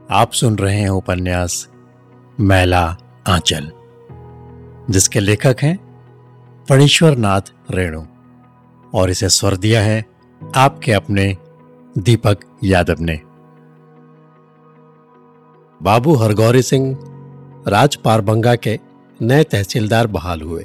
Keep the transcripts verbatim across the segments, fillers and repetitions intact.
आप सुन रहे हैं उपन्यास मैला आंचल, जिसके लेखक हैं फणीश्वर नाथ रेणु, और इसे स्वर दिया है आपके अपने दीपक यादव ने। बाबू हरगौरी सिंह राज पारबंगा के नए तहसीलदार बहाल हुए।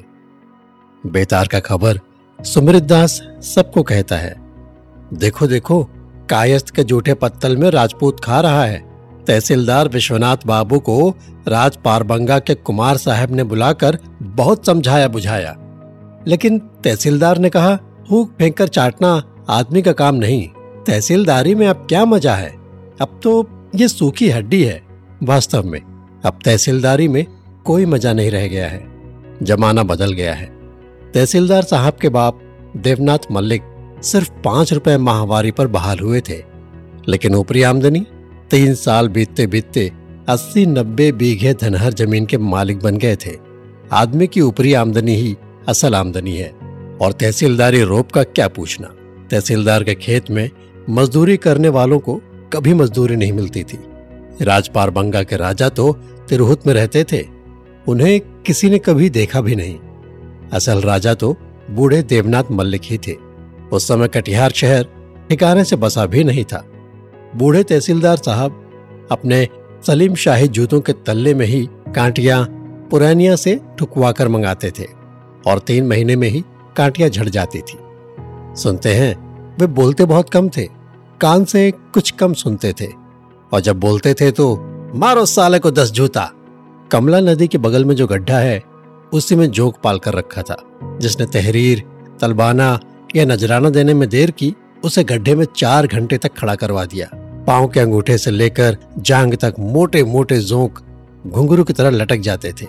बेतार का खबर सुमृत दास सबको कहता है, देखो देखो कायस्थ के जूठे पत्तल में राजपूत खा रहा है। तहसीलदार विश्वनाथ बाबू को राज पारबंगा के कुमार साहब ने बुलाकर बहुत समझाया बुझाया, लेकिन तहसीलदार ने कहा, फूंक फेंक कर चाटना आदमी का काम नहीं। तहसीलदारी में अब क्या मजा है, अब तो ये सूखी हड्डी है। वास्तव में अब तहसीलदारी में कोई मजा नहीं रह गया है, जमाना बदल गया है। तहसीलदार साहब के बाप देवनाथ मल्लिक सिर्फ पांच रुपए माहवारी पर बहाल हुए थे, लेकिन ऊपरी आमदनी तीन साल बीतते बीतते अस्सी नब्बे बीघे धनहर जमीन के मालिक बन गए थे। आदमी की ऊपरी आमदनी ही असल आमदनी है, और तहसीलदारी रोप का क्या पूछना। तहसीलदार के खेत में मजदूरी करने वालों को कभी मजदूरी नहीं मिलती थी। राज पारबंगा के राजा तो तिरहुत में रहते थे, उन्हें किसी ने कभी देखा भी नहीं। असल राजा तो बूढ़े देवनाथ मल्लिक ही थे। उस समय कटिहार शहर ठिकाने से बसा भी नहीं था। बूढ़े तहसीलदार साहब अपने सलीम शाही जूतों के तल्ले में ही कांटियां पुरानिया से ठुकवाकर मंगाते थे, और तीन महीने में ही कांटियां झड़ जाती थी। सुनते हैं वे बोलते बहुत कम थे, कान से कुछ कम सुनते थे, और जब बोलते थे तो मारो साले को दस जूता। कमला नदी के बगल में जो गड्ढा है उसी में जोक पाल कर रखा था। जिसने तहरीर, तलबाना या नजराना देने में देर की, उसे गड्ढे में चार घंटे तक खड़ा करवा दिया। पांव के अंगूठे से लेकर जांग तक मोटे मोटे जोंक घुंघरू की तरह लटक जाते थे।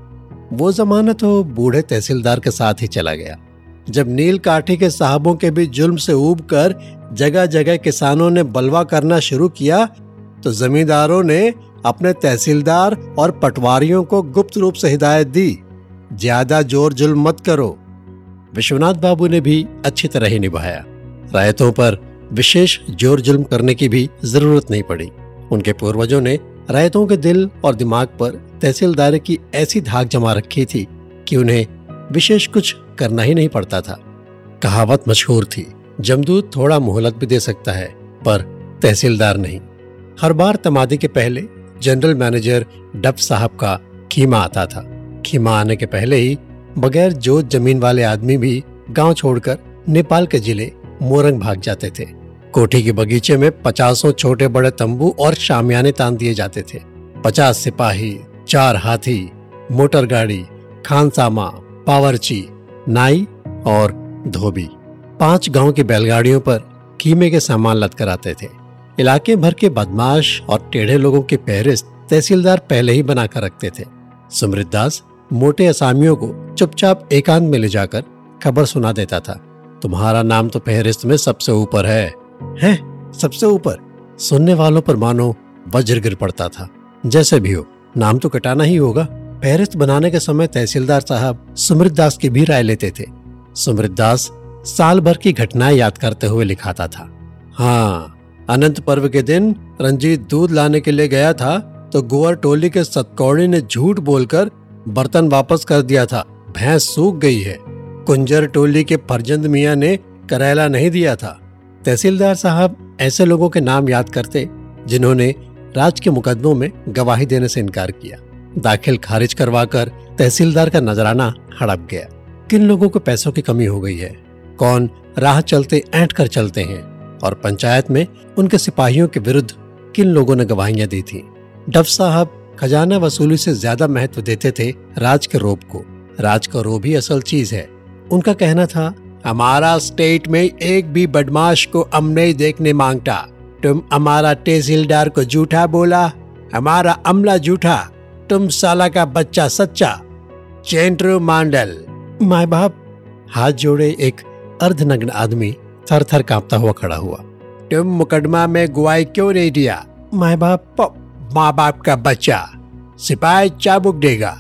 वो जमाना तो बूढ़े तहसीलदार के साथ ही चला गया। जब नील काठी के साहबों के भी जुल्म से ऊब कर जगह जगह किसानों ने बलवा करना शुरू किया, तो जमींदारों ने अपने तहसीलदार और पटवारियों को गुप्त रूप से हिदायत दी, ज्यादा जोर जुल्म मत करो। विश्वनाथ बाबू ने भी अच्छी तरह ही निभाया। रायतों पर विशेष जोर जुल्म करने की भी जरूरत नहीं पड़ी। उनके पूर्वजों ने रायतों के दिल और दिमाग पर तहसीलदारी की ऐसी धाक जमा रखी थी कि उन्हें विशेष कुछ करना ही नहीं पड़ता था। कहावत मशहूर थी, जमदूत थोड़ा मोहलत भी दे सकता है, पर तहसीलदार नहीं। हर बार तमादी के पहले जनरल मैनेजर डब साहब का खीमा आता था। खीमा आने के पहले ही बगैर जोत जमीन वाले आदमी भी गांव छोड़कर नेपाल के जिले मोरंग भाग जाते थे। कोठी के बगीचे में पचासों छोटे बड़े तंबू और शामियाने तान दिए जाते थे। पचास सिपाही, चार हाथी, मोटर गाड़ी, खानसामा, पावरची, नाई और धोबी पांच गांव की बैलगाड़ियों पर कीमे के सामान लद कर आते थे। इलाके भर के बदमाश और टेढ़े लोगों की फहरिस्त तहसीलदार पहले ही बनाकर रखते थे। सुमृत दास मोटे असामियों को चुपचाप एकांत में ले जाकर खबर सुना देता था, तुम्हारा नाम तो फहरिस्त में सबसे ऊपर है। हैं? सबसे ऊपर? सुनने वालों पर मानो वज्र गिर पड़ता था। जैसे भी हो, नाम तो कटाना ही होगा। फहरिस्त बनाने के समय तहसीलदार साहब सुमृत दास की भी राय लेते थे। सुमृत दास साल भर की घटनाएं याद करते हुए लिखाता था। हाँ, अनंत पर्व के दिन रंजीत दूध लाने के लिए गया था तो गुवर टोली के सतकौड़ी ने झूठ बोलकर बर्तन वापस कर दिया था। भैंस सूख गई है। कुंजर टोली के फरजंद मियां ने करेला नहीं दिया था। तहसीलदार साहब ऐसे लोगों के नाम याद करते जिन्होंने राज के मुकदमों में गवाही देने से इनकार किया। दाखिल खारिज करवाकर तहसीलदार का नजराना हड़प गया। किन लोगों को पैसों की कमी हो गई है, कौन राह चलते ऐंठ कर चलते हैं, और पंचायत में उनके सिपाहियों के विरुद्ध किन लोगों ने गवाहियां दी थी। डब साहब खजाना वसूली से ज्यादा महत्व देते थे राज के रोब को। राज का रोब ही असल चीज है। उनका कहना था, हमारा स्टेट में एक भी बदमाश को हम नहीं देखने मांगता। तुम हमारा तहसीलदार को झूठा बोला, हमारा अमला झूठा, तुम साला का बच्चा सच्चा। चेंट्रू मांडल। माय बाप। हाथ जोड़े एक अर्धनग्न आदमी थर थर कांपता हुआ खड़ा हुआ। तुम मुकदमा में गवाही क्यों नहीं दिया? माय बाप। माँ बाप का बच्चा। सिपाही चाबुक देगा।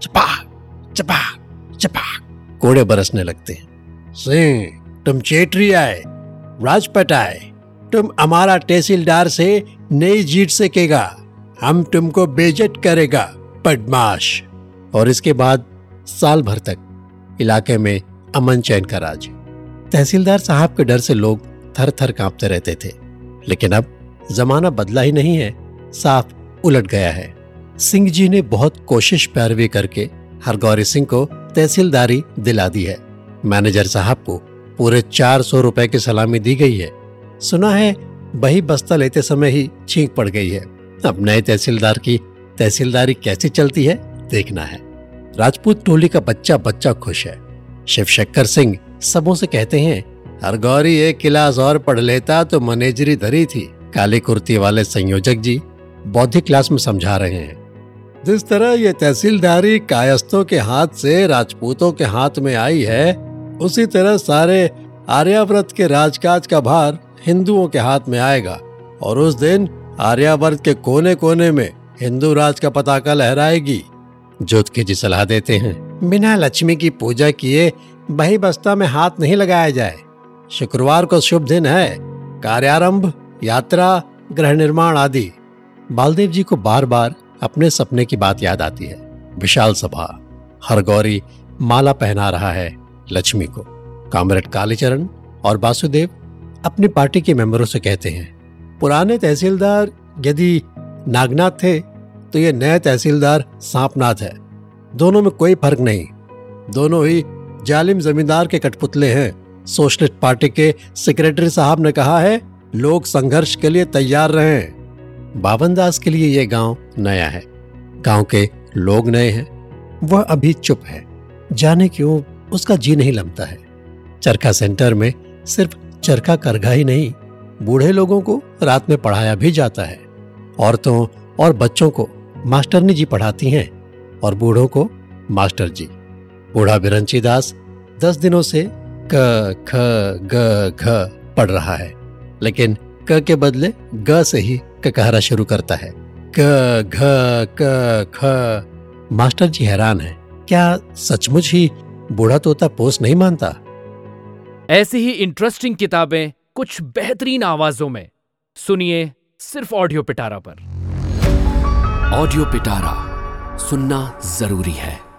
चपाक चपाक चपाक कोड़े बरसने लगते हैं। सिंह, तुम चेटरी आए, राजपट आए, तुम हमारा तहसीलदार से नई जीत सकेगा। हम तुमको बेइज्जत करेगा बदमाश। और इसके बाद साल भर तक इलाके में अमन चैन का राज। तहसीलदार साहब के डर से लोग थर थर कांपते रहते थे। लेकिन अब जमाना बदला ही नहीं है, साफ उलट गया है। सिंह जी ने बहुत कोशिश पैरवी करके हरगौरी सिंह को तहसीलदारी दिला दी है। मैनेजर साहब को पूरे चार सौ रुपए की सलामी दी गई है। सुना है बही बस्ता लेते समय ही छींक पड़ गई है। अब नए तहसीलदार की तहसीलदारी कैसी चलती है देखना है। राजपूत टोली का बच्चा बच्चा खुश है। शिवशंकर सिंह सबों से कहते हैं, हरगौरी एक क्लास और पढ़ लेता तो मैनेजरी धरी थी। काली कुर्ती वाले संयोजक जी बौद्धिक क्लास में समझा रहे हैं, जिस तरह ये तहसीलदारी कायस्थों के हाथ से राजपूतों के हाथ में आई है, उसी तरह सारे आर्यावर्त के राजकाज का भार हिंदुओं के हाथ में आएगा और उस दिन आर्यावर्त के कोने कोने में हिंदू राज का पताका लहराएगी। जोतके जी सलाह देते हैं, बिना लक्ष्मी की पूजा किए बही बस्ता में हाथ नहीं लगाया जाए। शुक्रवार को शुभ दिन है, कार्यारंभ, यात्रा, गृह निर्माण आदि। बालदेव जी को बार बार अपने सपने की बात याद आती है। विशाल सभा, हरगौरी माला पहना रहा है लक्ष्मी को। कामरेड कालीचरण और वासुदेव अपनी पार्टी के मेंबरों से कहते हैं, पुराने तहसीलदार यदि नागनाथ थे तो ये नए तहसीलदार सांपनाथ है। दोनों में कोई फर्क नहीं, दोनों ही जालिम जमींदार के कठपुतले हैं। सोशलिस्ट पार्टी के सेक्रेटरी साहब ने कहा है, लोग संघर्ष के लिए तैयार रहें। बावन दास के लिए यह गांव नया है, गांव के लोग नए हैं। वह अभी चुप है, जाने क्यों उसका जी नहीं लमता है। चरखा सेंटर में सिर्फ चरखा करघा ही नहीं, बूढ़े लोगों को रात में पढ़ाया भी जाता है। औरतों और बच्चों को मास्टरनी जी पढ़ाती हैं और बूढ़ों को मास्टर जी। बूढ़ा बिरंची दास दस दिनों से क ख ग घ पढ़ रहा है, लेकिन क के बदले ग से ही ककहरा शुरू करता है। क घ क ख। मास्टर जी हैरान है, क्या सचमुच ही बूढ़ा तोता पोस नहीं मानता? ऐसी ही इंटरेस्टिंग किताबें कुछ बेहतरीन आवाजों में सुनिए सिर्फ ऑडियो पिटारा पर। ऑडियो पिटारा सुनना जरूरी है।